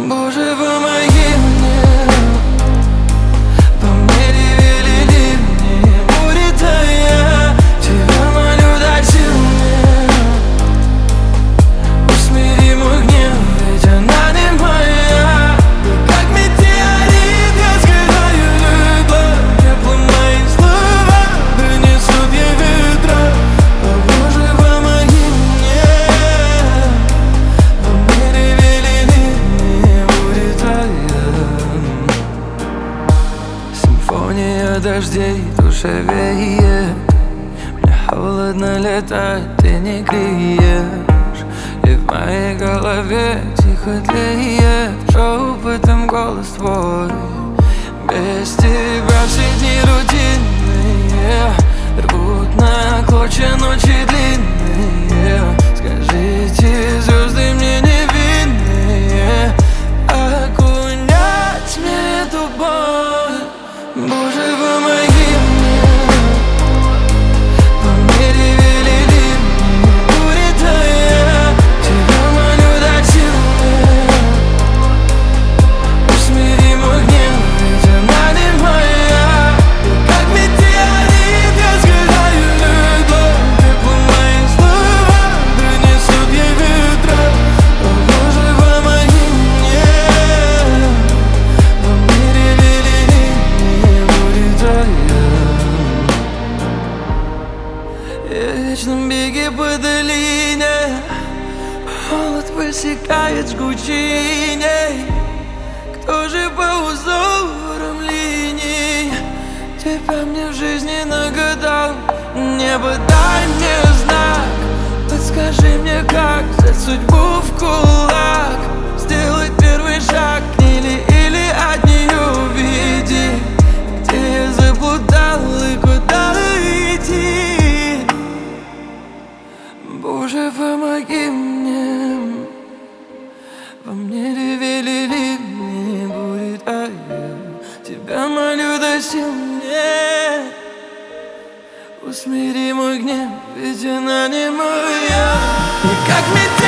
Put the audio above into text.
Боже, помоги мне. По мне ревели ливни, буря твоя. Тебя молю, дай сил мне. Усмири мой гнев, ведь она не моя. Как метеорит, я сгораю любовь. Теплым мои слова принесут ей ветра. О, Боже, помоги мне. По мне ревели ливни, буря твоя. Симфония дождей душевеет. Мне холодно летать, ты не греешь. И в моей голове тихо тлеет шепотом голос твой. Без тебя все дни рутинные рвут на клочья ночи длинные. Скажите, звезды мне невинные, окунять мне эту боль. Боже, помоги мне. По мне ревели ливни, буря твоя. Тебя молю, дай сил мне. Усмири мой гнев, ведь она не моя. Как метеорит, я сгораю любовь. Теплым мои слова принесут ей ветра. О, Боже, помоги мне. По мне ревели ливни, буря твоя. Я в вечном беге по долине, холод высекает жгучий ней. Кто же по узорам линий тебя мне в жизни нагадал? Небо, дай мне знак, подскажи мне, как взять судьбу в кулак. Сделать первый шаг к ней или от нее увиди. Где я заблудал и куда идти? Боже, помоги мне. Во мне ревели ливни, буря твоя. Тебя молю, дай сил мне. Усмири мой гнев, ведь она не моя. И как метеорит